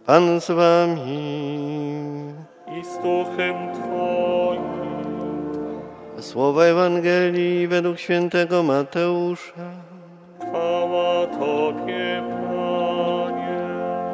Pan z wami. I z duchem Twoim. Słowa Ewangelii według świętego Mateusza. Chwała Tobie, Panie.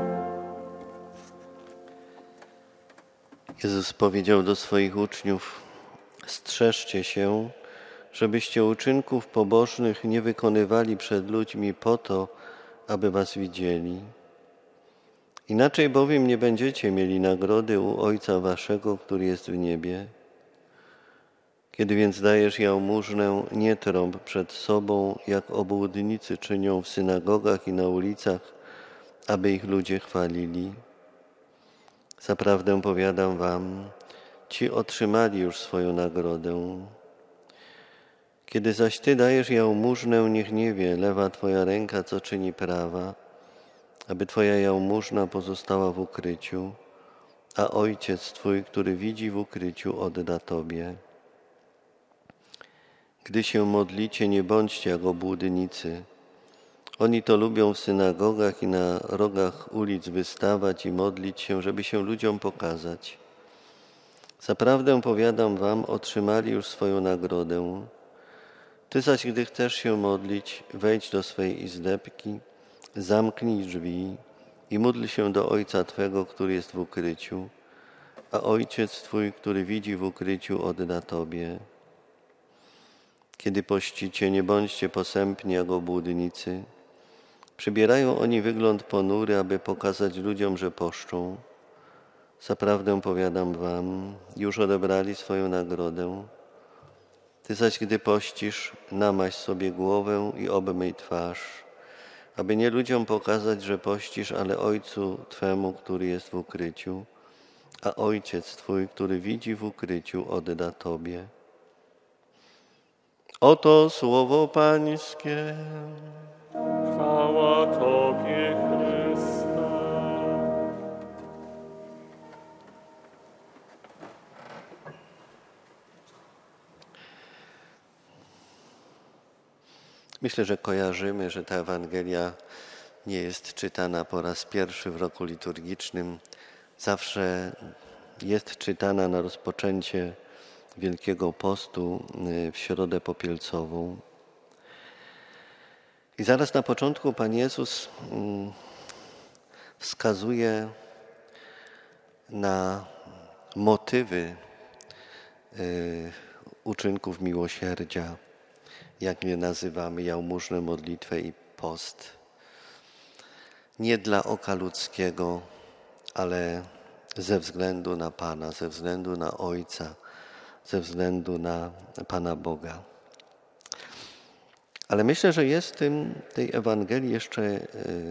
Jezus powiedział do swoich uczniów: strzeżcie się, żebyście uczynków pobożnych nie wykonywali przed ludźmi po to, aby was widzieli. Inaczej bowiem nie będziecie mieli nagrody u Ojca waszego, który jest w niebie. Kiedy więc dajesz jałmużnę, nie trąb przed sobą, jak obłudnicy czynią w synagogach i na ulicach, aby ich ludzie chwalili. Zaprawdę powiadam wam, ci otrzymali już swoją nagrodę. Kiedy zaś ty dajesz jałmużnę, niech nie wie lewa twoja ręka, co czyni prawa, aby twoja jałmużna pozostała w ukryciu, a Ojciec twój, który widzi w ukryciu, odda tobie. Gdy się modlicie, nie bądźcie jak obłudnicy. Oni to lubią w synagogach i na rogach ulic wystawać i modlić się, żeby się ludziom pokazać. Zaprawdę powiadam wam, otrzymali już swoją nagrodę. Ty zaś, gdy chcesz się modlić, wejdź do swej izdebki, zamknij drzwi i módl się do Ojca Twego, który jest w ukryciu, a Ojciec Twój, który widzi w ukryciu, odda Tobie. Kiedy pościcie, nie bądźcie posępni jak obłudnicy. Przybierają oni wygląd ponury, aby pokazać ludziom, że poszczą. Zaprawdę powiadam wam, już odebrali swoją nagrodę. Ty zaś, gdy pościsz, namaź sobie głowę i obmyj twarz, aby nie ludziom pokazać, że pościsz, ale Ojcu Twemu, który jest w ukryciu, a Ojciec Twój, który widzi w ukryciu, odda Tobie. Oto słowo Pańskie. Chwała Tobie, Chryste. Myślę, że kojarzymy, że ta Ewangelia nie jest czytana po raz pierwszy w roku liturgicznym. Zawsze jest czytana na rozpoczęcie Wielkiego Postu w Środę Popielcową. I zaraz na początku Pan Jezus wskazuje na motywy uczynków miłosierdzia, jak je nazywamy, jałmużnę, modlitwę i post. Nie dla oka ludzkiego, ale ze względu na Pana, ze względu na Ojca, ze względu na Pana Boga. Ale myślę, że jest w tej Ewangelii jeszcze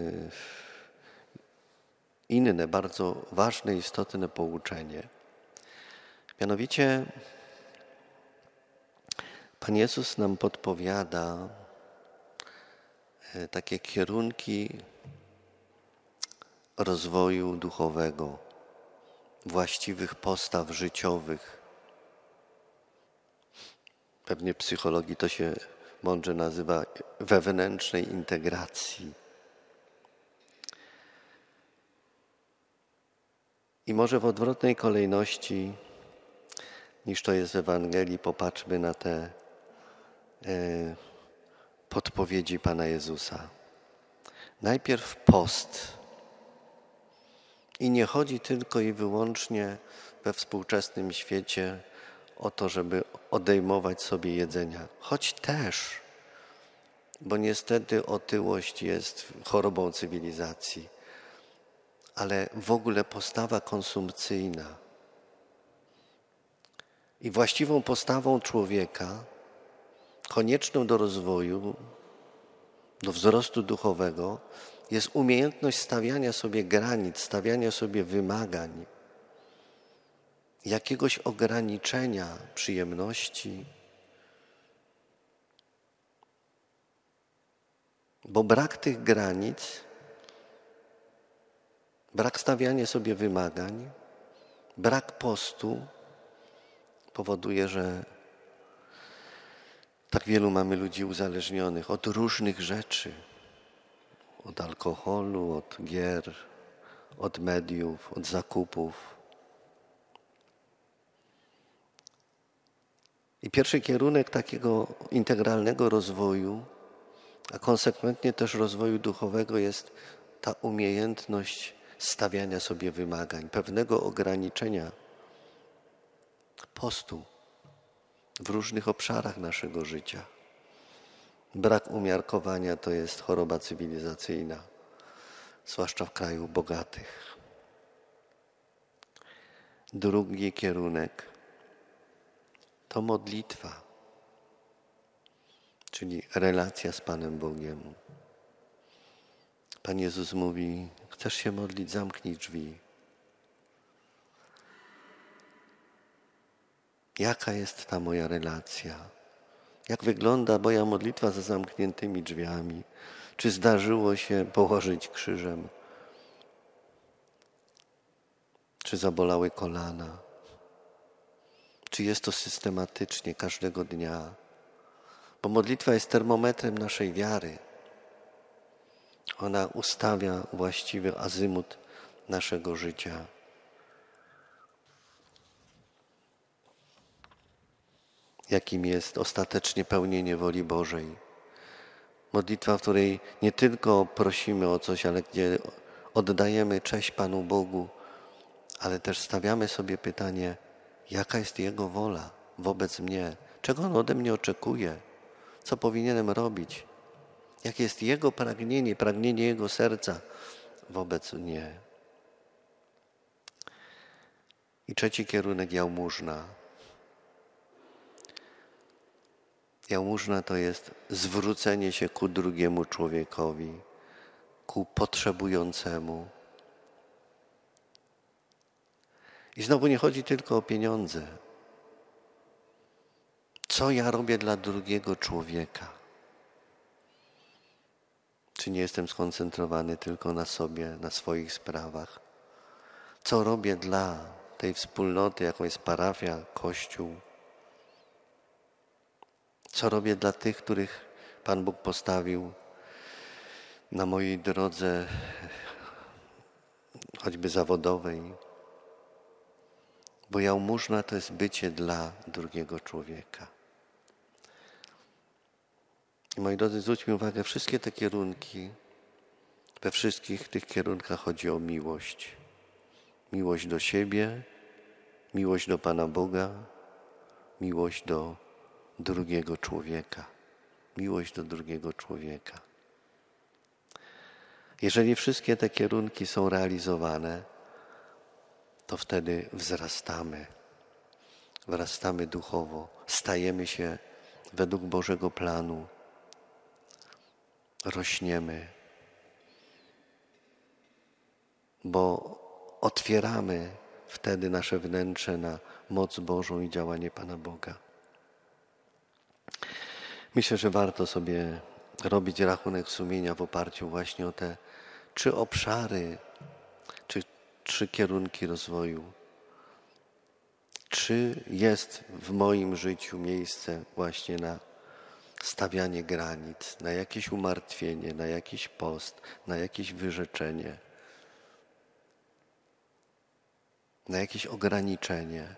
inne, bardzo ważne, istotne pouczenie. Mianowicie Pan Jezus nam podpowiada takie kierunki rozwoju duchowego, właściwych postaw życiowych. Pewnie w psychologii to się mądrze nazywa wewnętrznej integracji. I może w odwrotnej kolejności niż to jest w Ewangelii, popatrzmy na te podpowiedzi Pana Jezusa. Najpierw post. I nie chodzi tylko i wyłącznie we współczesnym świecie o to, żeby odejmować sobie jedzenia. Choć też, bo niestety otyłość jest chorobą cywilizacji, ale w ogóle postawa konsumpcyjna. I właściwą postawą człowieka, konieczną do rozwoju, do wzrostu duchowego, jest umiejętność stawiania sobie granic, stawiania sobie wymagań, jakiegoś ograniczenia przyjemności. Bo brak tych granic, brak stawiania sobie wymagań, brak postu powoduje, że tak wielu mamy ludzi uzależnionych od różnych rzeczy, od alkoholu, od gier, od mediów, od zakupów. I pierwszy kierunek takiego integralnego rozwoju, a konsekwentnie też rozwoju duchowego jest ta umiejętność stawiania sobie wymagań, pewnego ograniczenia postu w różnych obszarach naszego życia. Brak umiarkowania to jest choroba cywilizacyjna, zwłaszcza w kraju bogatych. Drugi kierunek to modlitwa, czyli relacja z Panem Bogiem. Pan Jezus mówi: chcesz się modlić, zamknij drzwi. Jaka jest ta moja relacja? Jak wygląda moja modlitwa za zamkniętymi drzwiami? Czy zdarzyło się położyć krzyżem? Czy zabolały kolana? Czy jest to systematycznie, każdego dnia? Bo modlitwa jest termometrem naszej wiary. Ona ustawia właściwy azymut naszego życia. Jakim jest ostatecznie pełnienie woli Bożej. Modlitwa, w której nie tylko prosimy o coś, ale gdzie oddajemy cześć Panu Bogu, ale też stawiamy sobie pytanie, jaka jest Jego wola wobec mnie, czego On ode mnie oczekuje, co powinienem robić, jakie jest Jego pragnienie, pragnienie Jego serca wobec mnie. I trzeci kierunek, jałmużna. Jałmużna to jest zwrócenie się ku drugiemu człowiekowi, ku potrzebującemu. I znowu nie chodzi tylko o pieniądze. Co ja robię dla drugiego człowieka? Czy nie jestem skoncentrowany tylko na sobie, na swoich sprawach? Co robię dla tej wspólnoty, jaką jest parafia, kościół? Co robię dla tych, których Pan Bóg postawił na mojej drodze, choćby zawodowej? Bo jałmużna to jest bycie dla drugiego człowieka. I moi drodzy, zwróćmy uwagę, wszystkie te kierunki, we wszystkich tych kierunkach chodzi o miłość. Miłość do siebie, miłość do Pana Boga, miłość do drugiego człowieka. Miłość do drugiego człowieka. Jeżeli wszystkie te kierunki są realizowane, to wtedy wzrastamy duchowo, stajemy się według Bożego planu, rośniemy, bo otwieramy wtedy nasze wnętrze na moc Bożą i działanie Pana Boga. Myślę, że warto sobie robić rachunek sumienia w oparciu właśnie o te 3 obszary, czy 3 kierunki rozwoju. Czy jest w moim życiu miejsce właśnie na stawianie granic, na jakieś umartwienie, na jakiś post, na jakieś wyrzeczenie, na jakieś ograniczenie?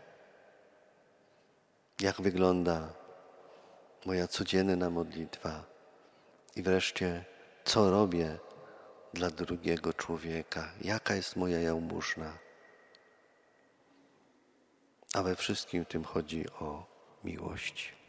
Jak wygląda moja codzienna modlitwa? I wreszcie, co robię dla drugiego człowieka? Jaka jest moja jałmużna? A we wszystkim tym chodzi o miłość.